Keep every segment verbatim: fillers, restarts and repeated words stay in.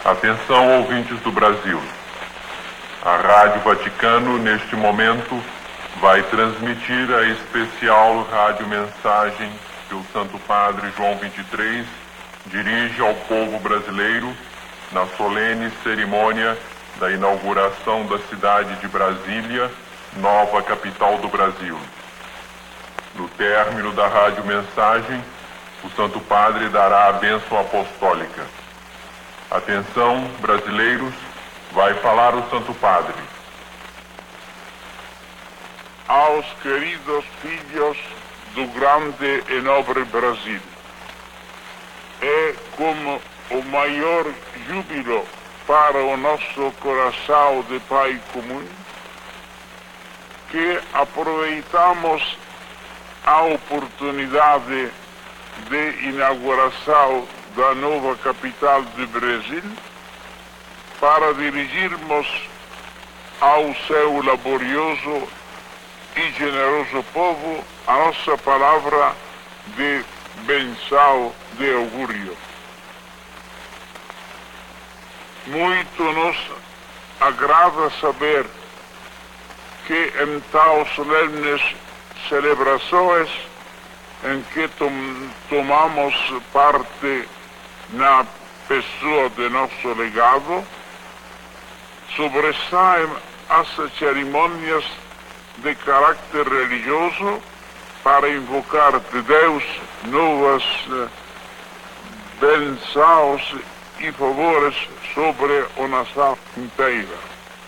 Atenção, ouvintes do Brasil. A Rádio Vaticano, neste momento, vai transmitir a especial rádio-mensagem que o Santo Padre João vinte e três dirige ao povo brasileiro na solene cerimônia da inauguração da cidade de Brasília, nova capital do Brasil. No término da rádio-mensagem, o Santo Padre dará a bênção apostólica. Atenção, brasileiros, vai falar o Santo Padre. Aos queridos filhos do grande e nobre Brasil, é como o maior júbilo para o nosso coração de Pai comum que aproveitamos a oportunidade de inauguração da nova capital do Brasil para dirigirmos ao seu laborioso e generoso povo a nossa palavra de benção, de augúrio. Muito nos agrada saber que em tal solenes celebrações em que tom, tomamos parte na pessoa de nosso legado, sobressaem as cerimônias de caráter religioso para invocar de Deus novas bênçãos e favores sobre a nação inteira.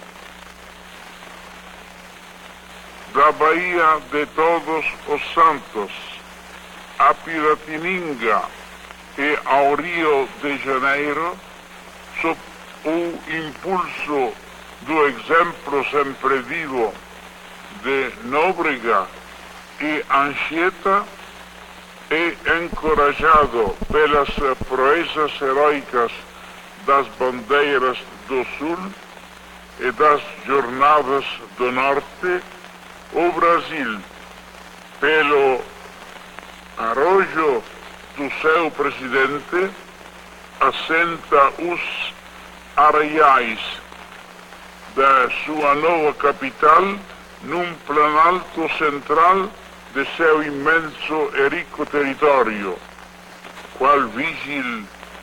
Da Bahia de Todos os Santos a Piratininga e ao Rio de Janeiro, sob o impulso do exemplo sempre vivo de Nóbrega e Anchieta e encorajado pelas proezas heroicas das bandeiras do Sul e das jornadas do Norte, o Brasil, pelo arrojo do seu presidente, assenta os arraiais da sua nova capital num planalto central de seu imenso e rico território, qual vigil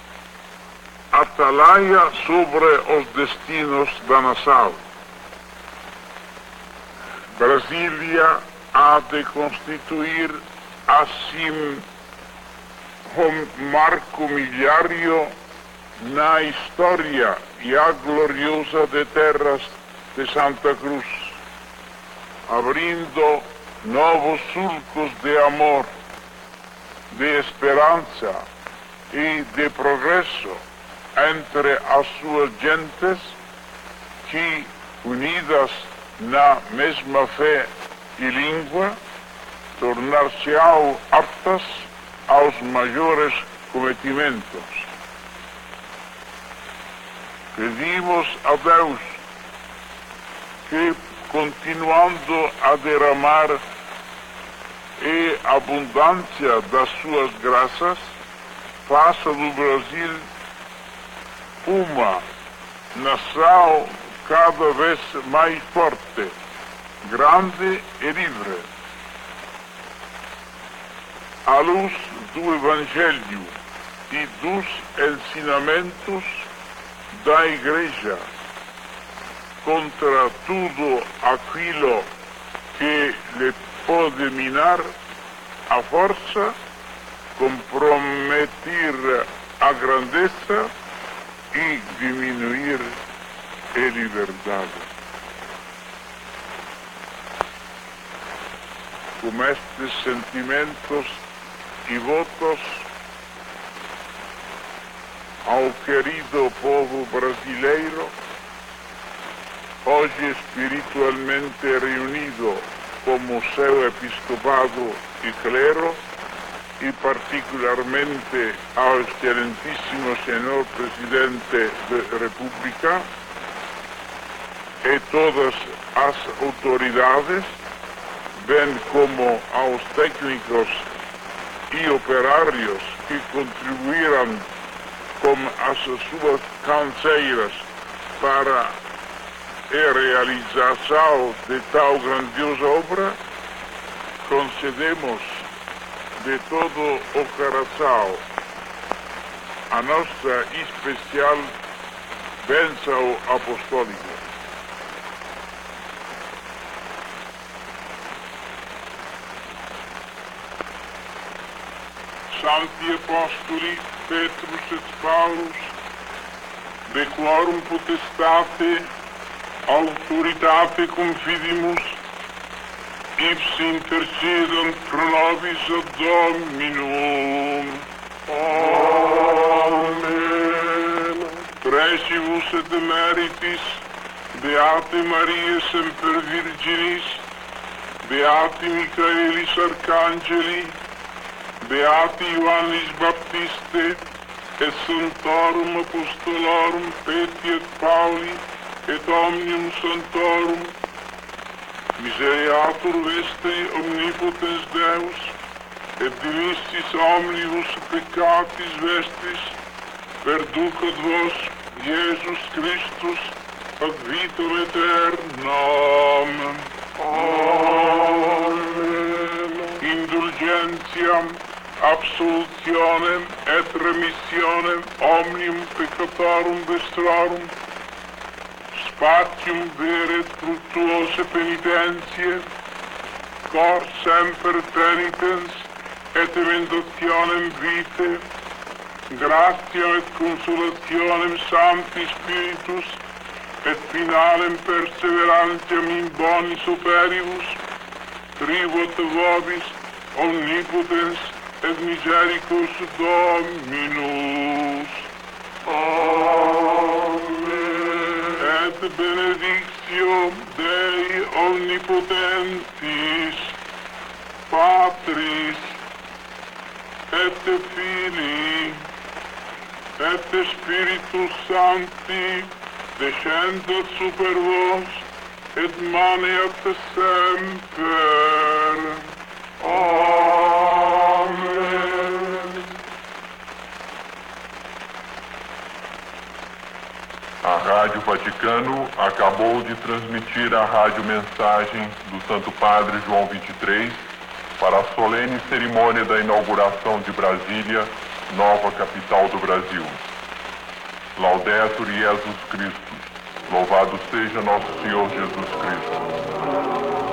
atalaia sobre os destinos da nação. Brasília há de constituir assim um marco milhario na história e a gloriosa de terras de Santa Cruz, abrindo novos surcos de amor, de esperança e de progresso entre as suas gentes que, unidas na mesma fé e língua, tornar-se-ão aptas aos maiores cometimentos. Pedimos a Deus que, continuando a derramar e abundância das suas graças, faça do Brasil uma nação cada vez mais forte, grande e livre. À luz do Evangelho e dos ensinamentos da Igreja, contra tudo aquilo que lhe pode minar a força, comprometer a grandeza e diminuir a liberdade. Com estes sentimentos e votos ao querido povo brasileiro, hoje espiritualmente reunido como seu episcopado e clero, e particularmente ao excelentíssimo senhor Presidente da República e todas as autoridades, bem como aos técnicos e operários que contribuíram com as suas canseiras para a realização de tal grandiosa obra, concedemos de todo o coração a nossa especial bênção apostólica. Santi Apostoli Petrus et Paulus, de quorum potestate, autoritate confidimus, ipsi intercedant pro nobis ad Dominum. Amen. Precibus et emeritis, Beate Maria Semper Virginis, Beati Michaelis Arcangeli, Beati Ioannis Baptiste, et Sanctorum Apostolorum Petri et Pauli, et Omnium Sanctorum, Misereatur Vestri Omnipotens Deus, et dimissis omnibus peccatis vestris, perducat vos, Iesus Christus, ad vitam aeternam. Amen. Indulgentiam, absolutionem et remissionem omnium peccatorum vestrorum, spatium vere fructuose penitentiae, cor semper penitens et emendationem vitae, gratiam et consolationem Sancti Spiritus, et finalem perseverantiam in bonis operibus, tribuat vobis omnipotens et misericors Dominus. Amen. Et benedictio Dei omnipotentis, Patris, et Filii, et Spiritus Sancti, descendat super vos, et maneat semper. Amen. A Rádio Vaticano acabou de transmitir a rádio-mensagem do Santo Padre João vinte e três para a solene cerimônia da inauguração de Brasília, nova capital do Brasil. Laudetur Jesus Christus. Louvado seja nosso Senhor Jesus Cristo.